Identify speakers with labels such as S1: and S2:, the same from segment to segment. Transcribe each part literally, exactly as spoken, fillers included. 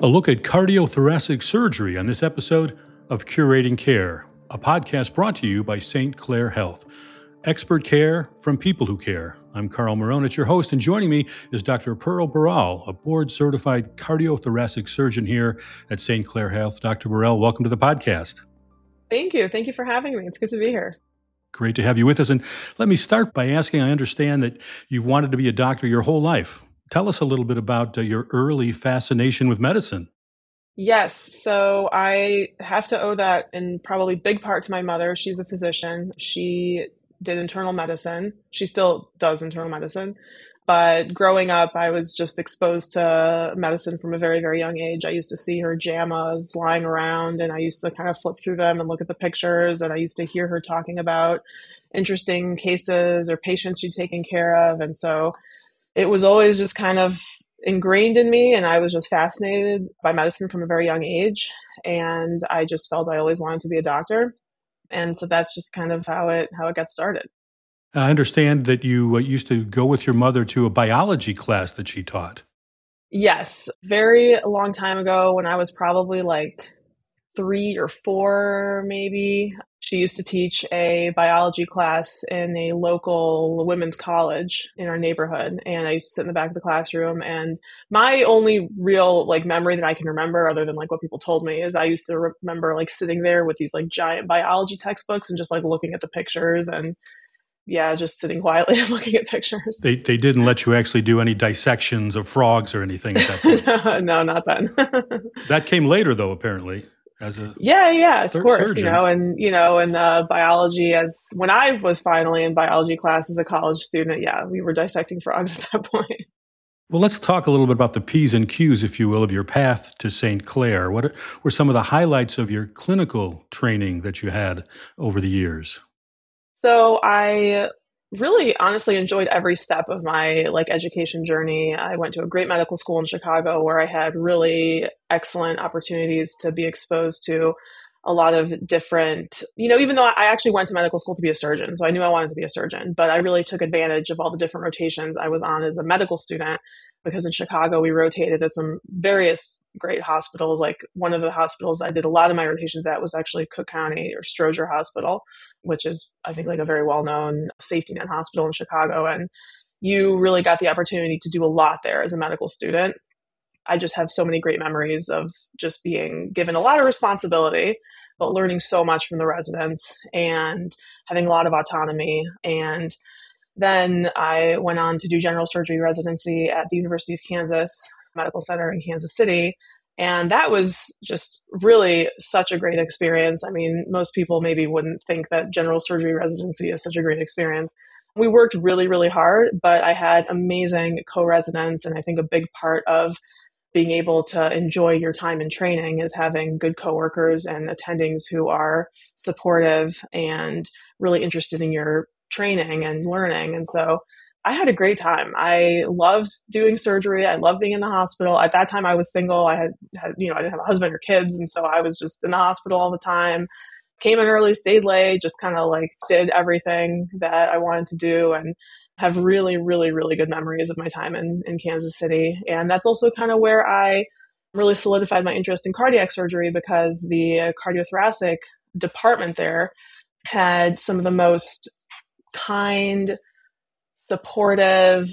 S1: A look at cardiothoracic surgery on this episode of Curating Care, a podcast brought to you by Saint Clair Health. Expert care from people who care. I'm Carl Maronich, your host, and joining me is Doctor Pearl Burrell, a board-certified cardiothoracic surgeon here at Saint Clair Health. Doctor Burrell, welcome to the podcast.
S2: Thank you. Thank you for having me. It's good to be here.
S1: Great to have you with us. And let me start by asking, I understand that you've wanted to be a doctor your whole life. Tell us a little bit about uh, your early fascination with medicine.
S2: Yes. So I have to owe that in probably big part to my mother. She's a physician. She did internal medicine. She still does internal medicine. But growing up, I was just exposed to medicine from a very, very young age. I used to see her JAMAs lying around, and I used to kind of flip through them and look at the pictures. And I used to hear her talking about interesting cases or patients she'd taken care of. And so it was always just kind of ingrained in me, and I was just fascinated by medicine from a very young age. And I just felt I always wanted to be a doctor. And so that's just kind of how it how it got started.
S1: I understand that you uh, used to go with your mother to a biology class that she taught.
S2: Yes, very long time ago when I was probably like three or four, maybe. She used to teach a biology class in a local women's college in our neighborhood. And I used to sit in the back of the classroom. And my only real like memory that I can remember, other than like what people told me, is I used to remember like sitting there with these like giant biology textbooks and just like looking at the pictures and yeah, just sitting quietly and looking at pictures.
S1: They they didn't let you actually do any dissections of frogs or anything at that point.
S2: No, not then.
S1: That came later, though, apparently. As a
S2: yeah, yeah, of course,
S1: surgeon.
S2: you know, and you know, in uh, biology, as when I was finally in biology class as a college student, yeah, we were dissecting frogs at that point.
S1: Well, let's talk a little bit about the P's and Q's, if you will, of your path to Saint Clair. What are, were some of the highlights of your clinical training that you had over the years?
S2: So I really honestly enjoyed every step of my like education journey. I went to a great medical school in Chicago where I had really excellent opportunities to be exposed to a lot of different, you know, even though I actually went to medical school to be a surgeon, so I knew I wanted to be a surgeon, but I really took advantage of all the different rotations I was on as a medical student, because in Chicago, we rotated at some various great hospitals. Like one of the hospitals I did a lot of my rotations at was actually Cook County or Stroger Hospital, which is, I think, like a very well-known safety net hospital in Chicago. And you really got the opportunity to do a lot there as a medical student. I just have so many great memories of just being given a lot of responsibility, but learning so much from the residents and having a lot of autonomy. And then I went on to do general surgery residency at the University of Kansas Medical Center in Kansas City. And that was just really such a great experience. I mean, most people maybe wouldn't think that general surgery residency is such a great experience. We worked really, really hard, but I had amazing co-residents. And I think a big part of being able to enjoy your time in training is having good coworkers and attendings who are supportive and really interested in your training and learning. And so I had a great time. I loved doing surgery. I loved being in the hospital. At that time I was single. I had, had, you know, I didn't have a husband or kids. And so I was just in the hospital all the time, came in early, stayed late, just kind of like did everything that I wanted to do, and have really, really, really good memories of my time in, in Kansas City. And that's also kind of where I really solidified my interest in cardiac surgery, because the cardiothoracic department there had some of the most kind, supportive,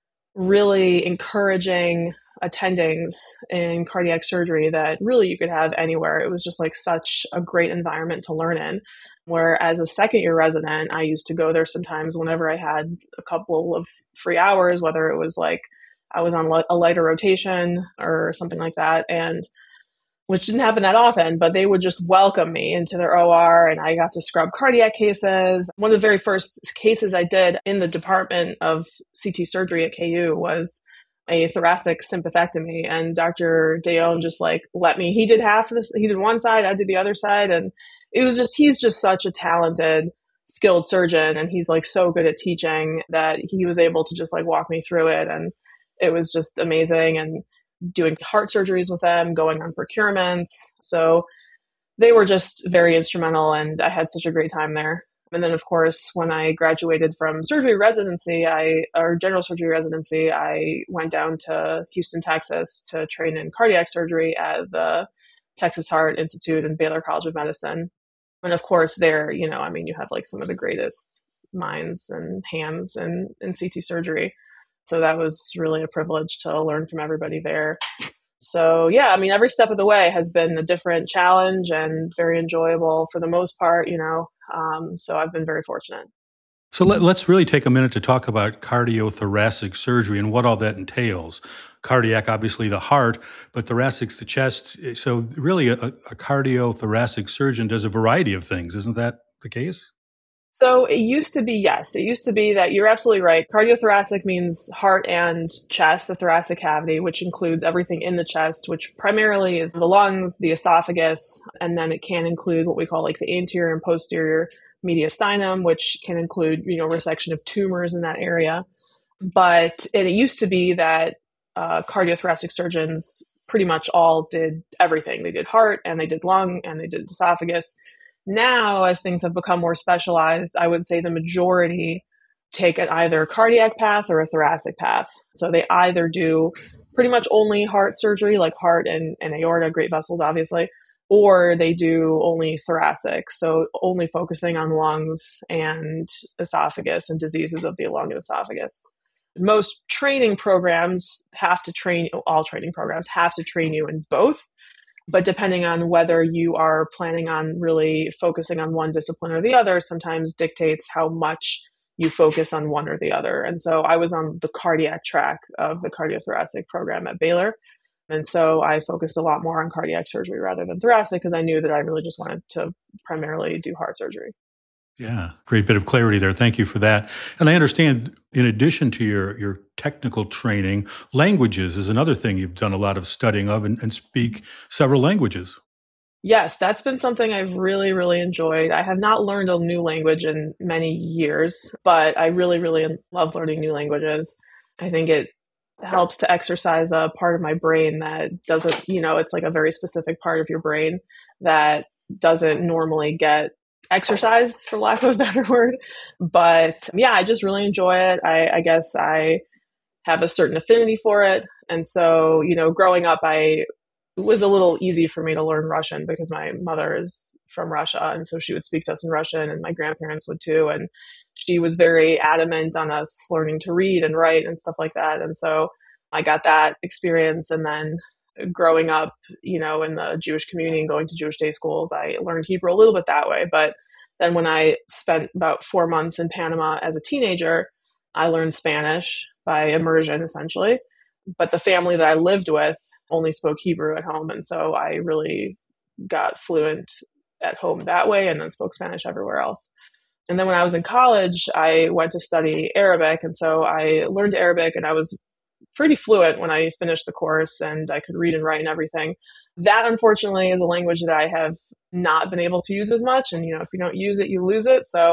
S2: really encouraging attendings in cardiac surgery that really you could have anywhere. It was just like such a great environment to learn in. Where as a second year resident, I used to go there sometimes whenever I had a couple of free hours, whether it was like I was on a lighter rotation or something like that. And which didn't happen that often, but they would just welcome me into their O R, and I got to scrub cardiac cases. One of the very first cases I did in the department of C T surgery at K U was a thoracic sympathectomy, and Doctor Dayon just like let me, he did half of this, he did one side, I did the other side. And it was just, he's just such a talented, skilled surgeon. And he's like so good at teaching that he was able to just like walk me through it. And it was just amazing. And doing heart surgeries with them, going on procurements. So they were just very instrumental, and I had such a great time there. And then, of course, when I graduated from surgery residency, I or general surgery residency, I went down to Houston, Texas to train in cardiac surgery at the Texas Heart Institute and Baylor College of Medicine. And of course, there, you know, I mean, you have like some of the greatest minds and hands in, in C T surgery. So that was really a privilege to learn from everybody there. So yeah, I mean, every step of the way has been a different challenge and very enjoyable for the most part, you know. Um, so I've been very fortunate.
S1: So let, let's really take a minute to talk about cardiothoracic surgery and what all that entails. Cardiac, obviously the heart, but thoracic's the chest. So really a, a cardiothoracic surgeon does a variety of things. Isn't that the case?
S2: So it used to be, yes, it used to be that you're absolutely right. Cardiothoracic means heart and chest, the thoracic cavity, which includes everything in the chest, which primarily is the lungs, the esophagus, and then it can include what we call like the anterior and posterior mediastinum, which can include, you know, resection of tumors in that area. But it used to be that uh, cardiothoracic surgeons pretty much all did everything. They did heart and they did lung and they did esophagus. Now, as things have become more specialized, I would say the majority take an either cardiac path or a thoracic path. So they either do pretty much only heart surgery, like heart and, and aorta, great vessels, obviously, or they do only thoracic, so only focusing on lungs and esophagus and diseases of the lung and esophagus. Most training programs have to train, all training programs have to train you in both. But depending on whether you are planning on really focusing on one discipline or the other, sometimes dictates how much you focus on one or the other. And so I was on the cardiac track of the cardiothoracic program at Baylor. And so I focused a lot more on cardiac surgery rather than thoracic because I knew that I really just wanted to primarily do heart surgery.
S1: Yeah, great bit of clarity there. Thank you for that. And I understand, in addition to your, your technical training, languages is another thing you've done a lot of studying of and, and speak several languages.
S2: Yes, that's been something I've really, really enjoyed. I have not learned a new language in many years, but I really, really love learning new languages. I think it helps to exercise a part of my brain that doesn't, you know, it's like a very specific part of your brain that doesn't normally get exercised, for lack of a better word. But yeah, I just really enjoy it. I, I guess I have a certain affinity for it. And so, you know, growing up, I it was a little easy for me to learn Russian because my mother is from Russia. And so she would speak to us in Russian and my grandparents would too. And she was very adamant on us learning to read and write and stuff like that. And so I got that experience. And then growing up, you know, in the Jewish community and going to Jewish day schools, I learned Hebrew a little bit that way. But then when I spent about four months in Panama as a teenager, I learned Spanish by immersion, essentially. But the family that I lived with only spoke Hebrew at home. And so I really got fluent at home that way and then spoke Spanish everywhere else. And then when I was in college, I went to study Arabic. And so I learned Arabic and I was pretty fluent when I finished the course and I could read and write and everything. That, unfortunately, is a language that I have not been able to use as much. And, you know, if you don't use it, you lose it. So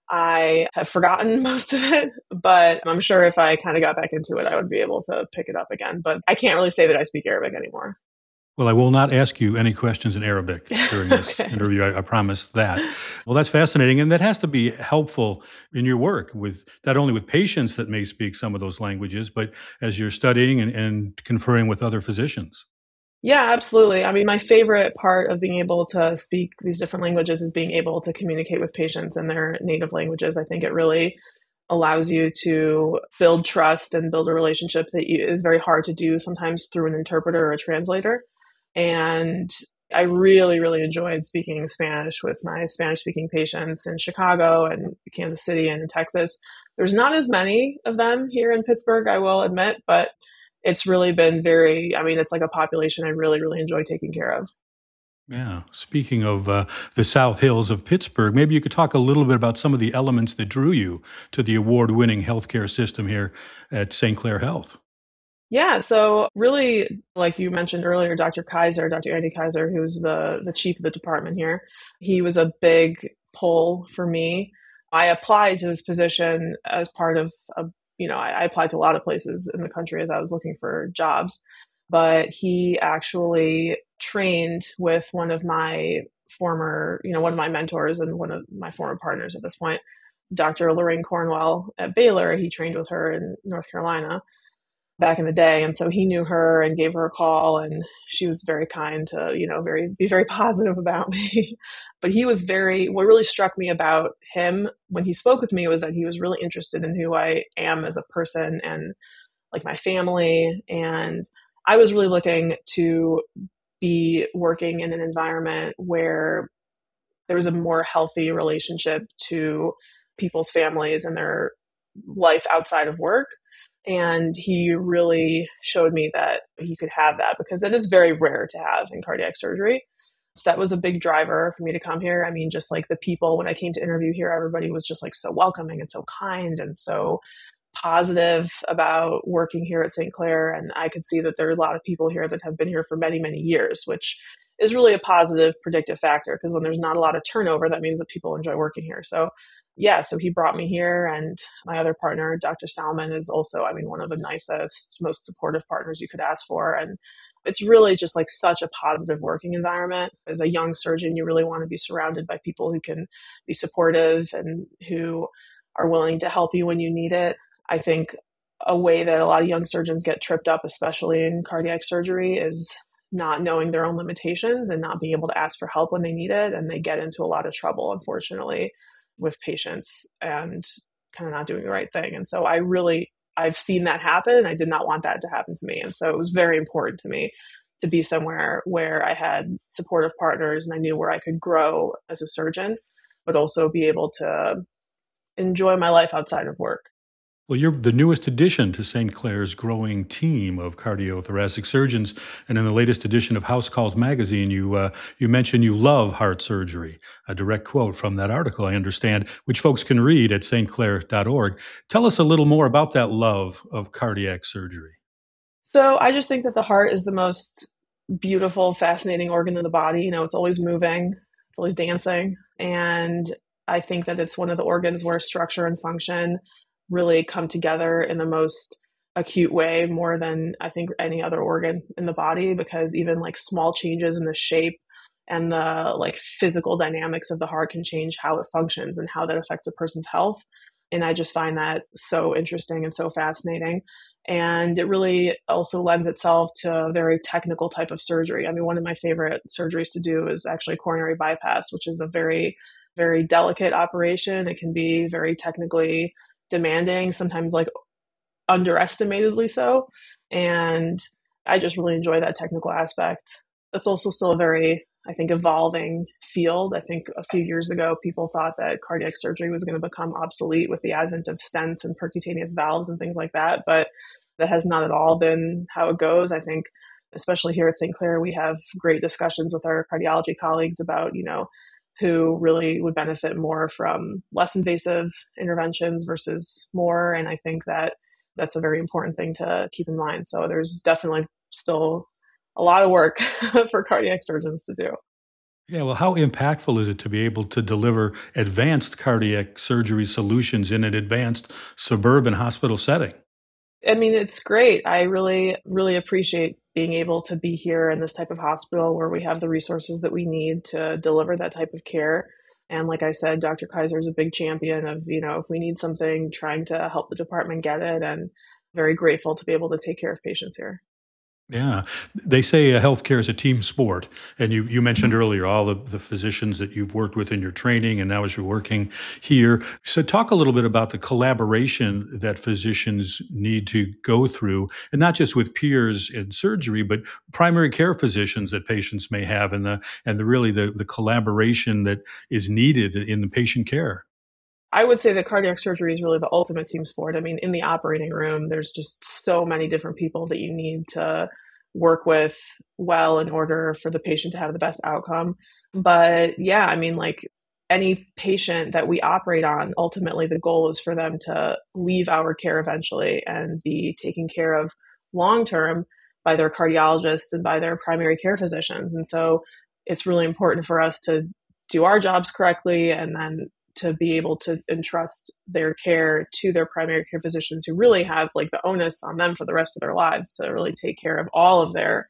S2: I have forgotten most of it, but I'm sure if I kind of got back into it, I would be able to pick it up again. But I can't really say that I speak Arabic anymore.
S1: Well, I will not ask you any questions in Arabic during this
S2: okay.
S1: interview. I, I promise that. Well, that's fascinating. And that has to be helpful in your work with not only with patients that may speak some of those languages, but as you're studying and, and conferring with other physicians.
S2: Yeah, absolutely. I mean, my favorite part of being able to speak these different languages is being able to communicate with patients in their native languages. I think it really allows you to build trust and build a relationship that you, is very hard to do sometimes through an interpreter or a translator. And I really, really enjoyed speaking Spanish with my Spanish-speaking patients in Chicago and Kansas City and in Texas. There's not as many of them here in Pittsburgh, I will admit, but it's really been very, I mean, it's like a population I really, really enjoy taking care of.
S1: Yeah. Speaking of uh, the South Hills of Pittsburgh, maybe you could talk a little bit about some of the elements that drew you to the award-winning healthcare system here at Saint Clair Health.
S2: Yeah, so really, like you mentioned earlier, Doctor Kaiser, Doctor Andy Kaiser, who's the, the chief of the department here, he was a big pull for me. I applied to this position as part of, a, you know, I, I applied to a lot of places in the country as I was looking for jobs, but he actually trained with one of my former, you know, one of my mentors and one of my former partners at this point, Doctor Lorraine Cornwell at Baylor. He trained with her in North Carolina back in the day. And so he knew her and gave her a call, and she was very kind to, you know, very, be very positive about me. But he was very, what really struck me about him when he spoke with me was that he was really interested in who I am as a person and like my family. And I was really looking to be working in an environment where there was a more healthy relationship to people's families and their life outside of work. And he really showed me that he could have that because it is very rare to have in cardiac surgery. So that was a big driver for me to come here. I mean, just like the people, when I came to interview here, everybody was just like so welcoming and so kind and so positive about working here at Saint Clair. And I could see that there are a lot of people here that have been here for many, many years, which is really a positive predictive factor because when there's not a lot of turnover, that means that people enjoy working here. So yeah, so he brought me here, and my other partner, Doctor Salman, is also, I mean, one of the nicest, most supportive partners you could ask for. And it's really just like such a positive working environment. As a young surgeon, you really want to be surrounded by people who can be supportive and who are willing to help you when you need it. I think a way that a lot of young surgeons get tripped up, especially in cardiac surgery, is not knowing their own limitations and not being able to ask for help when they need it. And they get into a lot of trouble, unfortunately, with patients and kind of not doing the right thing. And so I really, I've seen that happen. I did not want that to happen to me. And so it was very important to me to be somewhere where I had supportive partners and I knew where I could grow as a surgeon, but also be able to enjoy my life outside of work.
S1: Well, you're the newest addition to Saint Clair's growing team of cardiothoracic surgeons, and in the latest edition of House Calls magazine, you uh, you mentioned you love heart surgery. A direct quote from that article, I understand, which folks can read at s t clair dot org. Tell us a little more about that love of cardiac surgery.
S2: So I just think that the heart is the most beautiful, fascinating organ in the body. You know, it's always moving, it's always dancing, and I think that it's one of the organs where structure and function really come together in the most acute way, more than I think any other organ in the body, because even like small changes in the shape and the like physical dynamics of the heart can change how it functions and how that affects a person's health. And I just find that so interesting and so fascinating. And it really also lends itself to a very technical type of surgery. I mean, one of my favorite surgeries to do is actually coronary bypass, which is a very, very delicate operation. It can be very technically demanding, sometimes like underestimatedly so. And I just really enjoy that technical aspect. It's also still a very, I think, evolving field. I think a few years ago, people thought that cardiac surgery was going to become obsolete with the advent of stents and percutaneous valves and things like that. But that has not at all been how it goes. I think, especially here at Saint Clair, we have great discussions with our cardiology colleagues about, you know, who really would benefit more from less invasive interventions versus more. And I think that that's a very important thing to keep in mind. So there's definitely still a lot of work for cardiac surgeons to do.
S1: Yeah, well, how impactful is it to be able to deliver advanced cardiac surgery solutions in an advanced suburban hospital setting?
S2: I mean, it's great. I really, really appreciate being able to be here in this type of hospital where we have the resources that we need to deliver that type of care. And like I said, Doctor Kaiser is a big champion of, you know, if we need something, trying to help the department get it, and very grateful to be able to take care of patients here.
S1: Yeah. They say uh, healthcare is a team sport. And you, you mentioned earlier all the, the physicians that you've worked with in your training and now as you're working here. So talk a little bit about the collaboration that physicians need to go through, and not just with peers in surgery, but primary care physicians that patients may have, and the and the really the, the collaboration that is needed in the patient care.
S2: I would say that cardiac surgery is really the ultimate team sport. I mean, in the operating room, there's just so many different people that you need to work with well in order for the patient to have the best outcome. But yeah, I mean, like any patient that we operate on, ultimately the goal is for them to leave our care eventually and be taken care of long-term by their cardiologists and by their primary care physicians. And so it's really important for us to do our jobs correctly and then to be able to entrust their care to their primary care physicians, who really have like the onus on them for the rest of their lives to really take care of all of their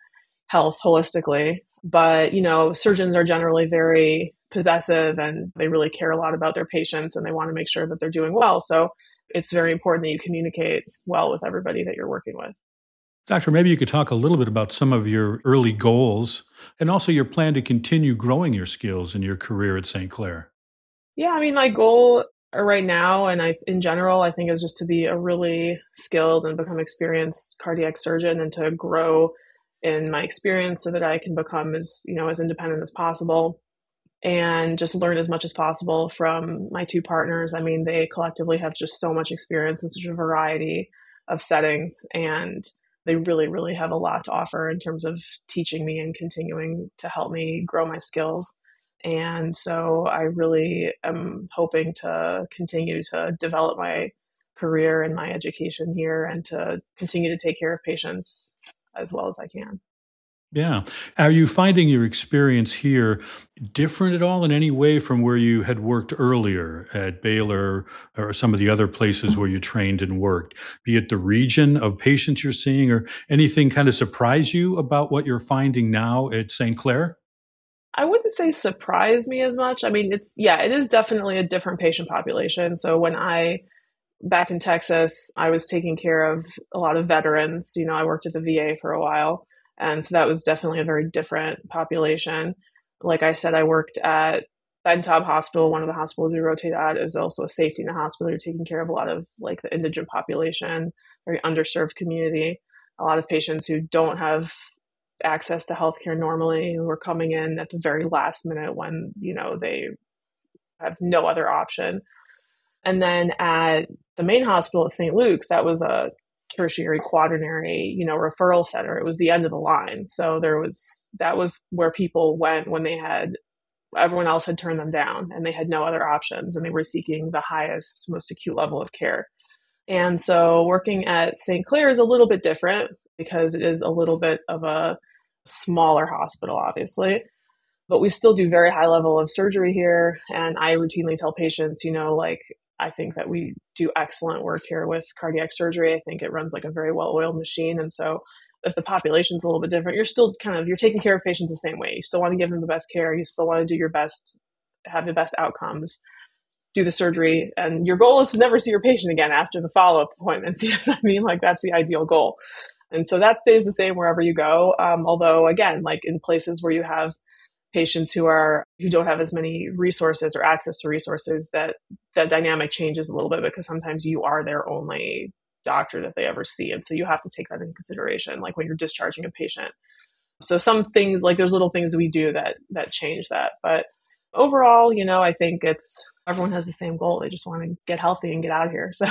S2: health holistically. But, you know, surgeons are generally very possessive and they really care a lot about their patients and they want to make sure that they're doing well. So it's very important that you communicate well with everybody that you're working with.
S1: Doctor, maybe you could talk a little bit about some of your early goals and also your plan to continue growing your skills in your career at Saint Clair.
S2: Yeah, I mean, my goal right now and I, in general, I think is just to be a really skilled and become experienced cardiac surgeon and to grow in my experience so that I can become as, you know, as independent as possible and just learn as much as possible from my two partners. I mean, they collectively have just so much experience in such a variety of settings, and they really, really have a lot to offer in terms of teaching me and continuing to help me grow my skills. And so I really am hoping to continue to develop my career and my education here and to continue to take care of patients as well as I can.
S1: Yeah. Are you finding your experience here different at all in any way from where you had worked earlier at Baylor or some of the other places where you trained and worked, be it the region of patients you're seeing or anything kind of surprise you about what you're finding now at Saint Clair?
S2: I wouldn't say surprise me as much. I mean, it's, yeah, it is definitely a different patient population. So when I, back in Texas, I was taking care of a lot of veterans. You know, I worked at the V A for a while. And so that was definitely a very different population. Like I said, I worked at Bentab Hospital. One of the hospitals we rotate at is also a safety net hospital. You're taking care of a lot of like the indigent population, very underserved community, a lot of patients who don't have access to healthcare normally, who are coming in at the very last minute when, you know, they have no other option. And then at the main hospital at Saint Luke's, that was a tertiary quaternary, you know, referral center. It was the end of the line. So there was, that was where people went when they had, everyone else had turned them down and they had no other options and they were seeking the highest, most acute level of care. And so working at Saint Clair is a little bit different because it is a little bit of a smaller hospital, obviously, but we still do very high level of surgery here. And I routinely tell patients, you know, like, I think that we do excellent work here with cardiac surgery. I think it runs like a very well-oiled machine. And so if the population's a little bit different, you're still kind of, you're taking care of patients the same way. You still want to give them the best care. You still want to do your best, have the best outcomes, do the surgery. And your goal is to never see your patient again after the follow-up appointments. You know what I mean? Like that's the ideal goal. And so that stays the same wherever you go. Um, although again, like in places where you have patients who are who don't have as many resources or access to resources, that that dynamic changes a little bit because sometimes you are their only doctor that they ever see. And so you have to take that into consideration, like when you're discharging a patient. So some things, like there's little things we do that that change that. But overall, you know, I think it's everyone has the same goal. They just want to get healthy and get out of here. So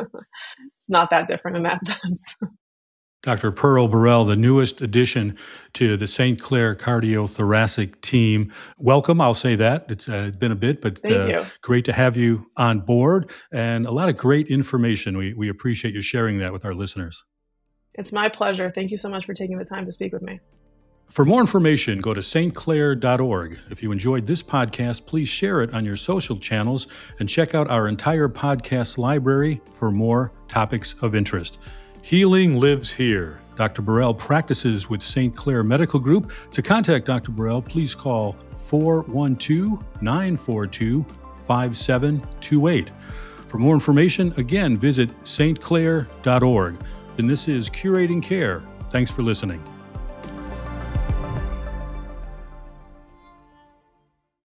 S2: it's not that different in that sense.
S1: Doctor Pearl Burrell, the newest addition to the Saint Clair cardiothoracic team. Welcome, I'll say that. It's uh, been a bit, but uh, great to have you on board and a lot of great information. We, we appreciate you sharing that with our listeners.
S2: It's my pleasure. Thank you so much for taking the time to speak with me.
S1: For more information, go to st clair dot org. If you enjoyed this podcast, please share it on your social channels and check out our entire podcast library for more topics of interest. Healing lives here. Doctor Burrell practices with Saint Clair Medical Group. To contact Doctor Burrell, please call four one two, nine four two, five seven two eight. For more information, again, visit st clair dot org. And this is Curating Care. Thanks for listening.